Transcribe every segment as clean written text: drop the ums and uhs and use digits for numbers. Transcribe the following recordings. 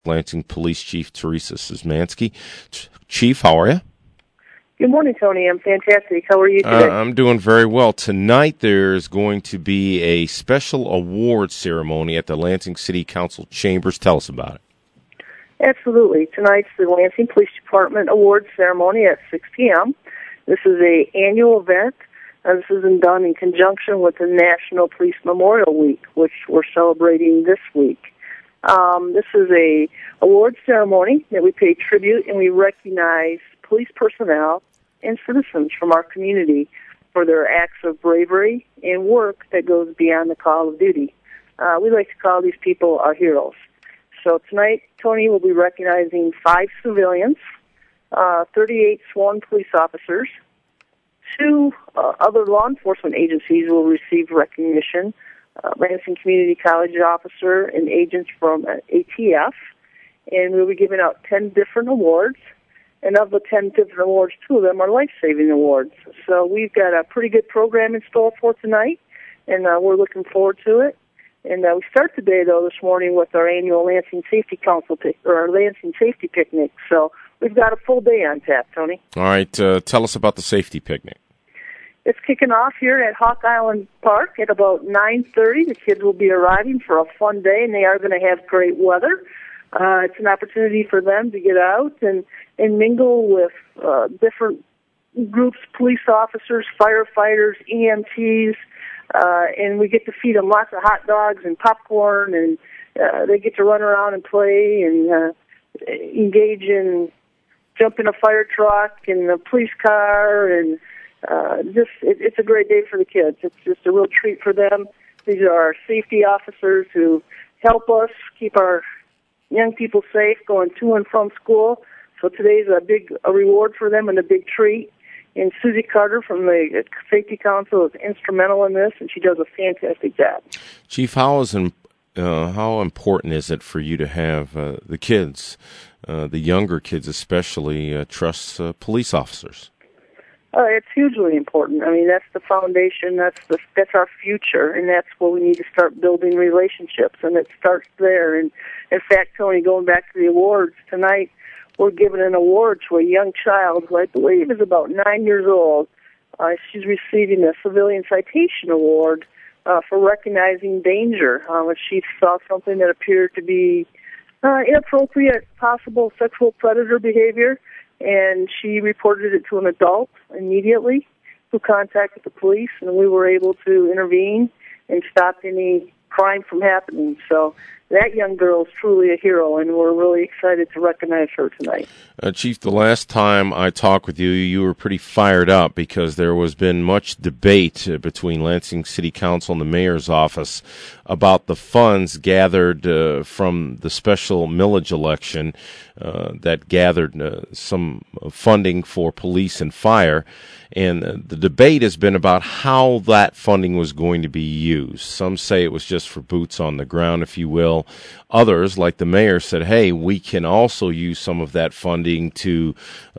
Lansing Police Chief Teresa Szymanski. Chief, how are you? Good morning, Tony. I'm fantastic. How are you today? I'm doing very well. Tonight there's going to be a special award ceremony at the Lansing City Council chambers. Tell us about it. Absolutely. Tonight's the Lansing Police Department Awards ceremony at 6 p.m. This is an annual event. This is done in conjunction with the National Police Memorial Week, which we're celebrating this week. This is a award ceremony that we pay tribute and we recognize police personnel and citizens from our community for their acts of bravery and work that goes beyond the call of duty. We like to call these people our heroes. So tonight, Tony will be recognizing 5 civilians, 38 sworn police officers, 2 other law enforcement agencies will receive recognition, Lansing Community College officer and agents from ATF, and we'll be giving out 10 different awards. And of the 10 different awards, 2 of them are life-saving awards. So we've got a pretty good program in store for tonight, and we're looking forward to it. And we start the day, though, this morning with our annual Lansing Safety Council our Lansing Safety Picnic. So we've got a full day on tap, Tony. All right, tell us about the safety picnic. It's kicking off here at Hawk Island Park at about 9:30. The kids will be arriving for a fun day, and they are going to have great weather. It's an opportunity for them to get out and mingle with different groups, police officers, firefighters, EMTs, and we get to feed them lots of hot dogs and popcorn, and they get to run around and play and engage in jump in a fire truck and a police car, and it's a great day for the kids. It's just a real treat for them. These are our safety officers who help us keep our young people safe going to and from school. So today's a reward for them and a big treat. And Susie Carter from the Safety Council is instrumental in this, and she does a fantastic job. Chief, how important is it for you to have the kids, the younger kids especially, trust police officers? It's hugely important. I mean, that's the foundation. That's our future, and that's where we need to start building relationships, and it starts there. And in fact, Tony, going back to the awards tonight, we're giving an award to a young child who I believe is about 9 years old. She's receiving a Civilian Citation Award for recognizing danger. She saw something that appeared to be inappropriate, possible sexual predator behavior, and she reported it to an adult immediately who contacted the police, and we were able to intervene and stop any crime from happening. So that young girl is truly a hero, and we're really excited to recognize her tonight. Chief, the last time I talked with you, you were pretty fired up because there was been much debate between Lansing City Council and the mayor's office about the funds gathered from the special millage election that gathered some funding for police and fire. And the debate has been about how that funding was going to be used. Some say it was just for boots on the ground, if you will. Others, like the mayor, said, hey, we can also use some of that funding to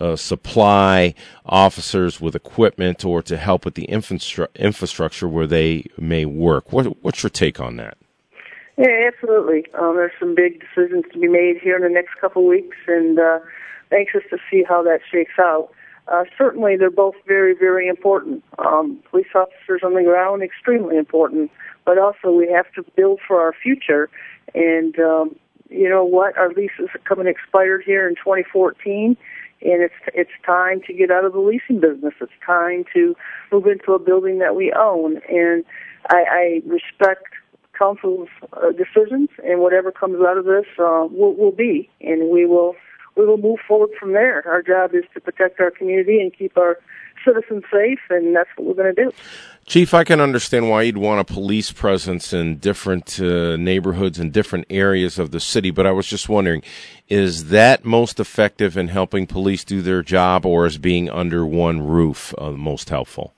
supply officers with equipment or to help with the infrastructure where they may work. What's your take on that? Yeah, absolutely. There's some big decisions to be made here in the next couple of weeks, and anxious to see how that shakes out. Certainly, they're both very, very important. Police officers on the ground, extremely important. But also, we have to build for our future. And you know what? Our leases are coming expired here in 2014, and it's time to get out of the leasing business. It's time to move into a building that we own. And I respect council's decisions, and whatever comes out of this will be, and we will move forward from there. Our job is to protect our community and keep our citizens safe, and that's what we're going to do. Chief, I can understand why you'd want a police presence in different neighborhoods and different areas of the city, but I was just wondering, is that most effective in helping police do their job, or is being under one roof most helpful?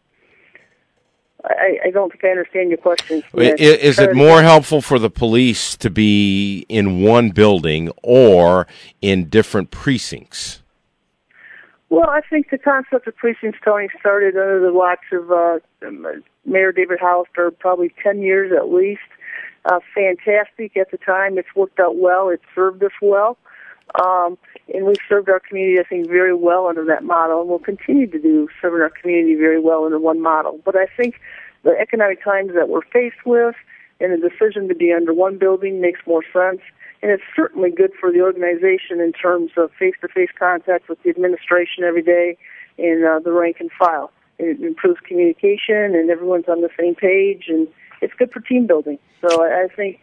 I don't think I understand your question. Is it more helpful for the police to be in one building or in different precincts? Well, I think the concept of precincts, Tony, started under the watch of Mayor David Hollister, probably 10 years at least. fantastic at the time. It's worked out well. It's served us well. And we've served our community, I think, very well under that model, and we'll continue to serve our community very well under one model. But I think the economic times that we're faced with and the decision to be under one building makes more sense. And it's certainly good for the organization in terms of face-to-face contact with the administration every day and the rank and file. It improves communication, and everyone's on the same page, and it's good for team building. So I think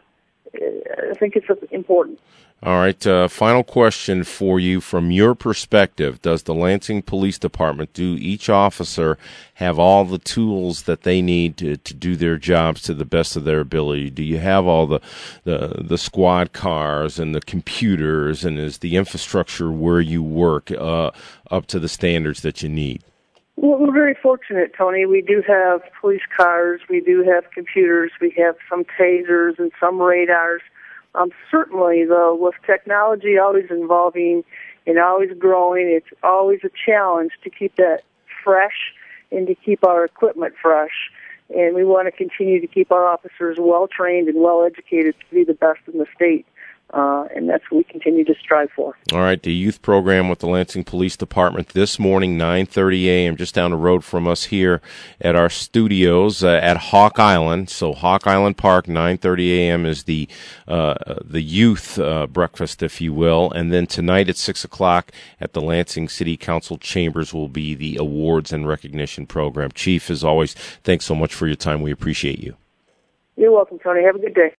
it's important. All right, final question for you. From your perspective, does the Lansing Police Department, do each officer have all the tools that they need to do their jobs to the best of their ability? Do you have all the squad cars and the computers, and is the infrastructure where you work up to the standards that you need? Well, we're very fortunate, Tony. We do have police cars, we do have computers, we have some tasers and some radars. Certainly, though, with technology always evolving and always growing, it's always a challenge to keep that fresh and to keep our equipment fresh. And we want to continue to keep our officers well-trained and well-educated to be the best in the state. And that's what we continue to strive for. All right, the youth program with the Lansing Police Department this morning, 9:30 a.m., just down the road from us here at our studios at Hawk Island. So Hawk Island Park, 9:30 a.m. is the youth breakfast, if you will. And then tonight at 6 o'clock at the Lansing City Council Chambers will be the awards and recognition program. Chief, as always, thanks so much for your time. We appreciate you. You're welcome, Tony. Have a good day.